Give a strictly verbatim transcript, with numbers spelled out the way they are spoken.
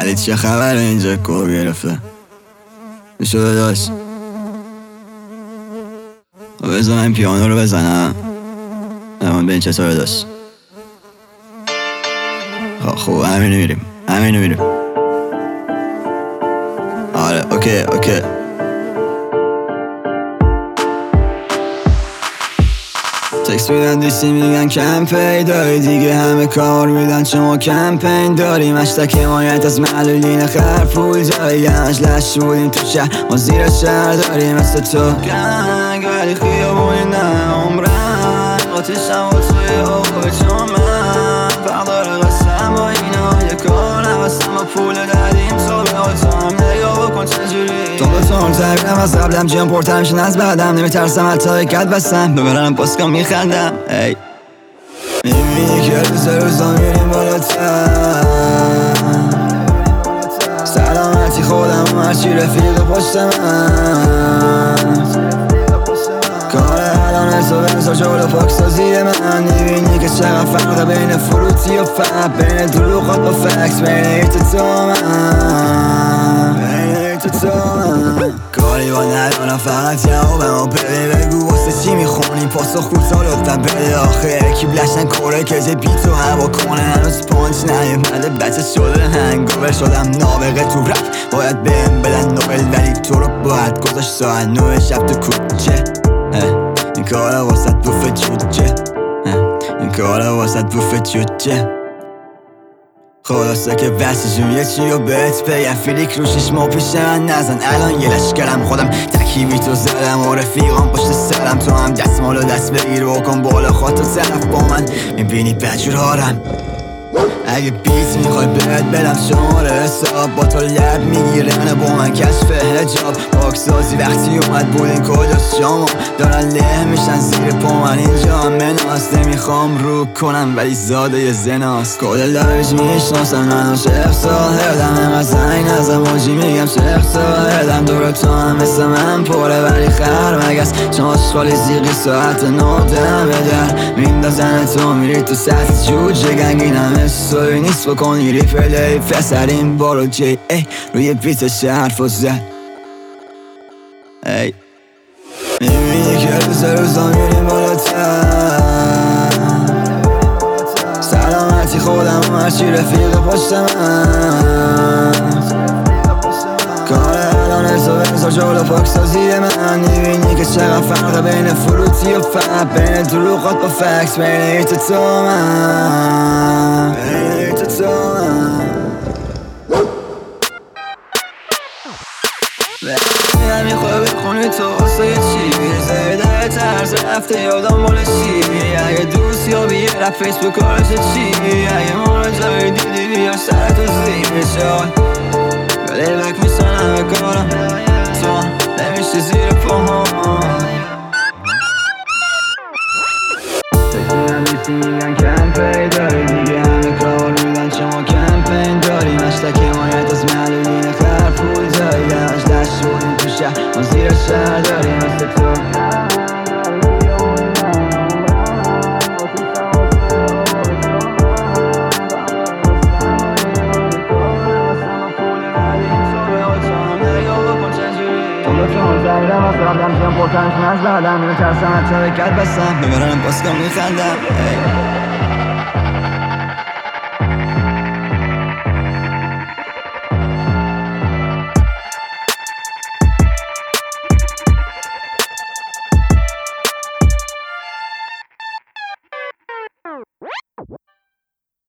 ولی چه خبره اینجا گوه گرفته شده داشت بذار من پیانو رو بزنم اما به این چطوره داشت خوب همینو میریم همینو میریم آره اوکی اوکی تکس میدن دیسی میگن کم پیدایی دیگه همه کار میدن چون ما کمپین داریم اشتک حمایت از معلولین خرپول داری همش لش بودیم تو شهر ما زیر شهر داریم مثل تو گنگ ولی خیابونی نه عمرن قاتشم و توی آقا چون من فقدار قسم با اینه های کار نوستم و پول دادیم تو به آتو هم نگاه بکن چجوری تو به تون تبیرم از قبلم جیم پرتر میشن از بعدم نمیترسم حتی کت بستم ببرم پاسکا میخندم ای میبینی که روز روزا میریم بالاتر سلامتی خودم و هرچی رفیق پشت من کار الان تو بنزا جلو پاکسا زیر من میبینی که چقدر فرق بین فروتی و فب بین دروغات با فکس بین ایت تو من بین ایت تو من کاری با ندارم فقط جوابم و بده بگو واسه چی میخونی پاسخ کوتا لطفا بده آخه کی بلشن کوره که جه بیت و هوا کنه هنوز پانچ نیومده بچه شده هنگاور شدم نابغه تو رپ باید بهم بدن نوبل ولی تو رو باید گذاشت ساعت نوه شب تو کوچه این کارا واسط بوفه جوجه این کارا واسط بوفه جوجه خلاصه که وسیجون یه چی رو بهت بگم فیلیک رو شیش ماه پیش من نزن الان یه لشکرم خودم تکیبی تو زدم و رفیقام پشت سرم تو هم دستمالو دست بگیر و کن بالا خواه تو طرف با من میبینی بجورارم اگه بیت میخوای بهت بدم شماره حساب با تو لب میگیره نه با من کشف حجاب پاکسازی وقتی اومد بود این کجاست شما دارن له میشن زیر پا من اینجا هم مناست نمیخوام رو کنم ولی زاده یه زناست کل لایج میشناسم منو شیخ ساهدم هم از این از اموجی میگم شیخ ساهدم دور تو هم مثل من پره ولی خر مگس چون آشغالی زیقی ساعت نودم به در میندازن تو میری تو سطح جوجه گنگینم سوی نیست بکنی ریپلی فسر این بارو جی ای روی بیتش حرف و زد ای میبینی که روز روزا میریم بالاتر سلامتی خودم و هرچی رفیق پشت من کار الان تو بنزا جلو پاکسا زیر من میبینی که چقدر فرق بین فروتی و فب بین دروغات با فکس بین ایت تو من بین ایت تو من همین خواه بخونی تو واسه چی زیده طرز هفته یادم مال چی اگه دوست یا بیه رب فیسبوک کارش چی اگه مال جایی دیدی بیار سر تو زیر شای ولی بک میسن همه کارم تو نمیشه زیر پاهم تکمیدن بیسی میگن کم پیدایی دیگه همه کار میدن شما کمپین داریم اشتک حمایت از معلولین خرپول داری همش دست شدیم تو شهر ما زیر شهر داریم مثل تو زدم از قبلم جیم پرتر میشن از بعدم نمیترسم حتی کت بستم ببرم پاسکا میخندم